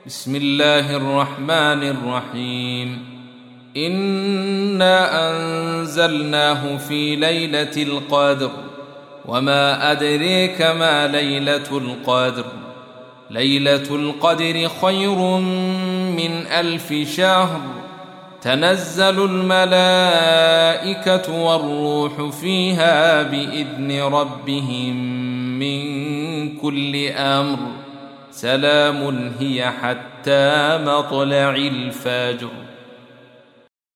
بسم الله الرحمن الرحيم. إنا أنزلناه في ليلة القدر وما أدريك ما ليلة القدر. ليلة القدر خير من 1000 شهر. تنزل الملائكة والروح فيها بإذن ربهم من كل أمر. سلام هي حتى مطلع الفجر.